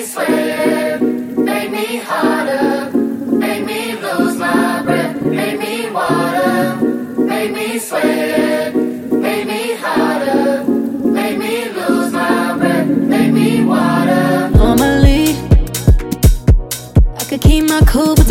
sweat, make me harder, make me lose my breath, make me water, make me sweat, make me harder, make me lose my breath, make me water. Normally, I could keep my cool.